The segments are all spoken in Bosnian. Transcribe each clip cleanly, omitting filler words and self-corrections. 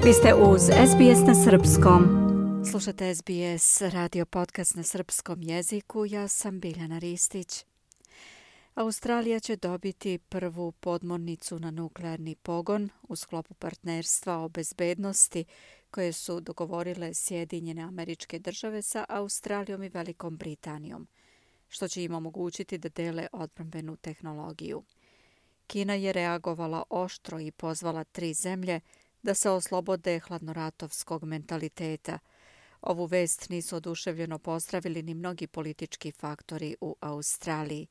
Vi ste uz SBS na srpskom. Slušate SBS radio podcast na srpskom jeziku. Ja sam Biljana Ristić. Australija će dobiti prvu podmornicu na nuklearni pogon u sklopu partnerstva o bezbednosti koje su dogovorile Sjedinjene Američke Države sa Australijom i Velikom Britanijom, što će im omogućiti da dele odbrambenu tehnologiju. Kina je reagovala oštro i pozvala 3 zemlje da se oslobode hladnoratovskog mentaliteta. Ovu vest nisu oduševljeno pozdravili ni mnogi politički faktori u Australiji.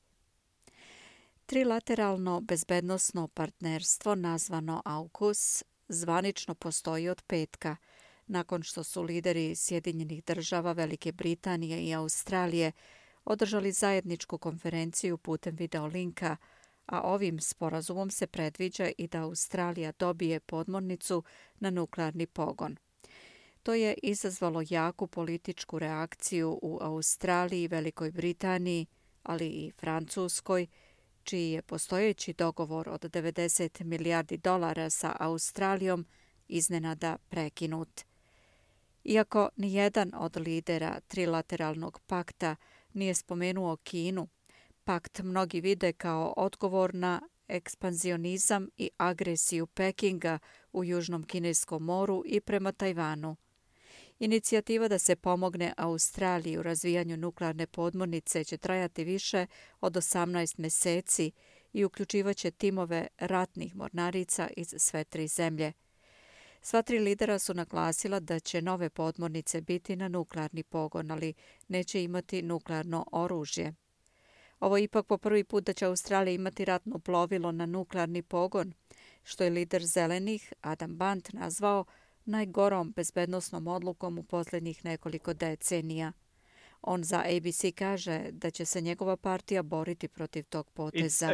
Trilateralno bezbednosno partnerstvo nazvano AUKUS zvanično postoji od petka, nakon što su lideri Sjedinjenih Država, Velike Britanije i Australije održali zajedničku konferenciju putem videolinka, a ovim sporazumom se predviđa i da Australija dobije podmornicu na nuklearni pogon. To je izazvalo jaku političku reakciju u Australiji, Velikoj Britaniji, ali i Francuskoj, čiji je postojeći dogovor od $90 milijardi sa Australijom iznenada prekinut. Iako nijedan od lidera trilateralnog pakta nije spomenuo Kinu, pakt mnogi vide kao odgovor na ekspanzionizam i agresiju Pekinga u Južnom Kineskom moru i prema Tajvanu. Inicijativa da se pomogne Australiji u razvijanju nuklearne podmornice će trajati više od 18 meseci i uključivaće timove ratnih mornarica iz sve 3 zemlje. Sva 3 lidera su naglasila da će nove podmornice biti na nuklearni pogon, ali neće imati nuklearno oružje. Ovo je ipak po prvi put da će Australija imati ratno plovilo na nuklearni pogon, što je lider Zelenih Adam Bant nazvao najgorom bezbednosnom odlukom u posljednjih nekoliko decenija. On za ABC kaže da će se njegova partija boriti protiv tog poteza.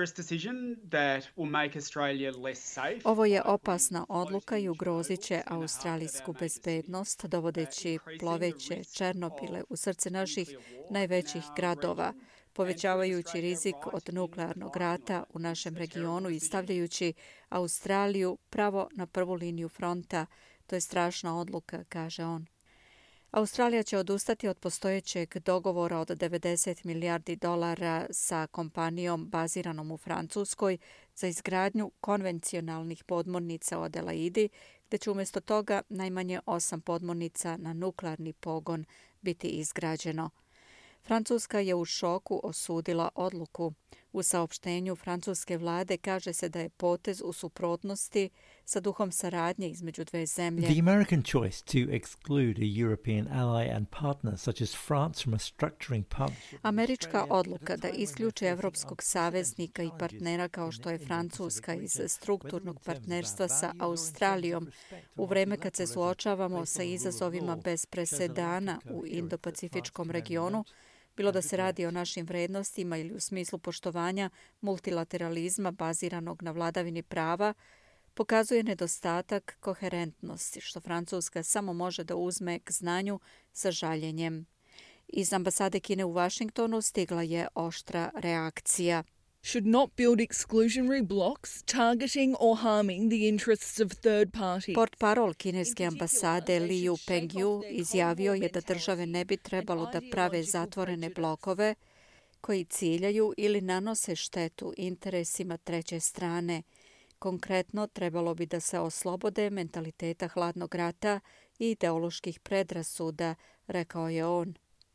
Ovo je opasna odluka i ugrozit će australijsku bezbednost, dovodeći ploveće Černobile u srce naših najvećih gradova, povećavajući rizik od nuklearnog rata u našem regionu i stavljajući Australiju pravo na prvu liniju fronta. To je strašna odluka, kaže on. Australija će odustati od postojećeg dogovora od $90 milijardi sa kompanijom baziranom u Francuskoj za izgradnju konvencionalnih podmornica u Adelaidi, gde će umjesto toga najmanje 8 podmornica na nuklearni pogon biti izgrađeno. Francuska je u šoku osudila odluku. U saopštenju francuske vlade kaže se da je potez u suprotnosti sa duhom saradnje između 2 zemlje. The American choice to exclude a European ally and partner such as France from a structuring partnership. Američka odluka da isključi evropskog saveznika i partnera kao što je Francuska iz strukturnog partnerstva sa Australijom u vreme kad se suočavamo sa izazovima bez presedana u Indo-Pacifičkom regionu, bilo da se radi o našim vrednostima ili u smislu poštovanja multilateralizma baziranog na vladavini prava, pokazuje nedostatak koherentnosti, što Francuska samo može da uzme k znanju sa žaljenjem. Iz ambasade Kine u Vašingtonu stigla je oštra reakcija. Should not build exclusionary blocks targeting or harming the interests of third parties. Portparol kineske ambasade Liu Pengyu izjavio je da države ne bi trebalo da prave zatvorene blokove koji ciljaju ili nanose štetu interesima treće strane. Konkretno, trebalo bi da se oslobode mentaliteta hladnog rata i ideoloških predrasuda, rekao je on.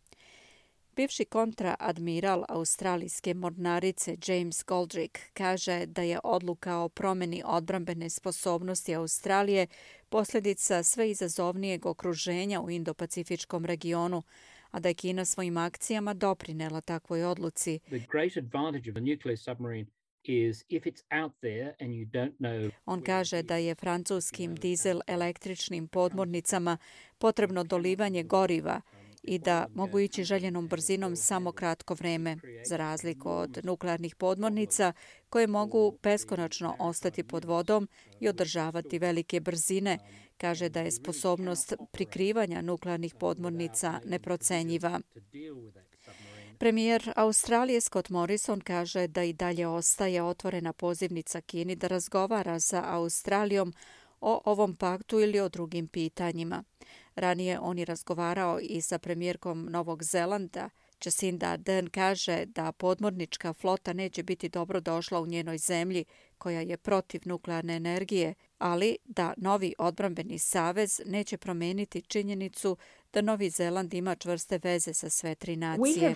Bivši kontraadmiral australijske mornarice James Goldrick kaže da je odluka o promjeni odbrambene sposobnosti Australije posljedica sve izazovnijeg okruženja u Indo-Pacifičkom regionu, a da je Kina svojim akcijama doprinela takvoj odluci. On kaže da je francuskim dizel električnim podmornicama potrebno dolivanje goriva i da mogu ići željenom brzinom samo kratko vreme, za razliku od nuklearnih podmornica koje mogu beskonačno ostati pod vodom i održavati velike brzine. Kaže da je sposobnost prikrivanja nuklearnih podmornica neprocenjiva. Premijer Australije Scott Morrison kaže da i dalje ostaje otvorena pozivnica Kini da razgovara sa Australijom o ovom paktu ili o drugim pitanjima. Ranije on je razgovarao i sa premijerkom Novog Zelanda. Jacinda Ardern kaže da podmornička flota neće biti dobro došla u njenoj zemlji koja je protiv nuklearne energije, ali da novi odbrambeni savez neće promeniti činjenicu da Novi Zeland ima čvrste veze sa sve tri nacije.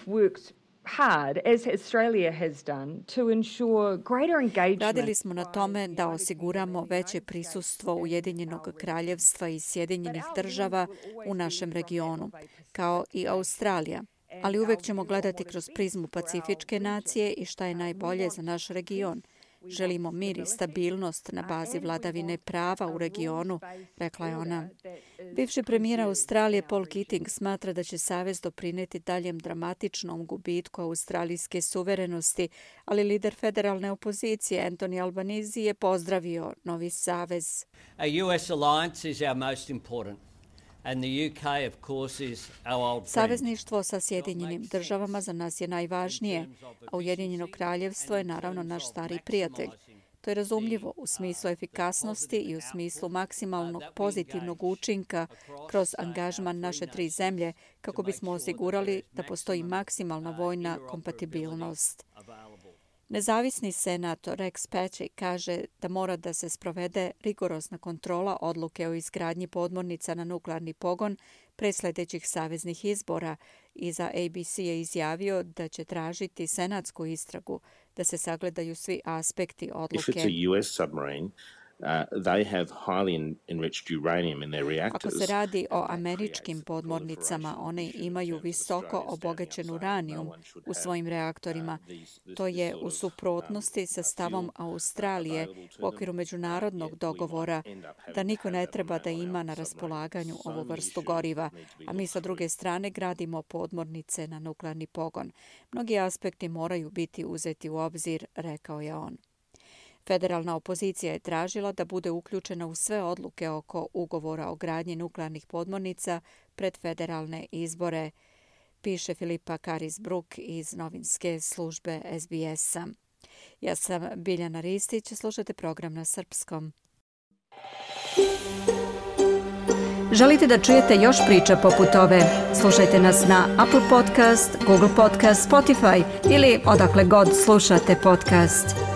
Radili smo na tome da osiguramo veće prisustvo Ujedinjenog kraljevstva i Sjedinjenih država u našem regionu, kao i Australija. Ali uvek ćemo gledati kroz prizmu pacifičke nacije i šta je najbolje za naš region. Želimo mir i stabilnost na bazi vladavine prava u regionu, rekla je ona. Bivši premijer Australije Paul Keating smatra da će savez doprineti daljem dramatičnom gubitku australijske suverenosti, ali lider federalne opozicije Anthony Albanese je pozdravio novi savez. A US alliance is our most important. And the UK, of course, is our old friend. Savezništvo sa Sjedinjenim državama za nas je najvažnije, a Ujedinjeno kraljevstvo je naravno naš stari prijatelj. To je razumljivo u smislu efikasnosti i u smislu maksimalnog pozitivnog učinka kroz angažman naše tri zemlje kako bismo osigurali da postoji maksimalna vojna kompatibilnost. Nezavisni senator Rex Patrick kaže da mora da se sprovede rigorozna kontrola odluke o izgradnji podmornica na nuklearni pogon pre sledećih saveznih izbora i za ABC je izjavio da će tražiti senatsku istragu da se sagledaju svi aspekti odluke. Ako se radi o američkim podmornicama, one imaju visoko obogaćen uranijum u svojim reaktorima. To je u suprotnosti sa stavom Australije u okviru međunarodnog dogovora da niko ne treba da ima na raspolaganju ovu vrstu goriva, a mi sa druge strane gradimo podmornice na nuklearni pogon. Mnogi aspekti moraju biti uzeti u obzir, rekao je on. Federalna opozicija je tražila da bude uključena u sve odluke oko ugovora o gradnji nuklearnih podmornica pred federalne izbore, piše Filipa Karis-Brook iz novinske službe SBS-a. Ja sam Biljana Ristić, slušate program na srpskom. Želite da čujete još priča poput ove? Slušajte nas na Apple Podcast, Google Podcast, Spotify ili odakle god slušate podcast.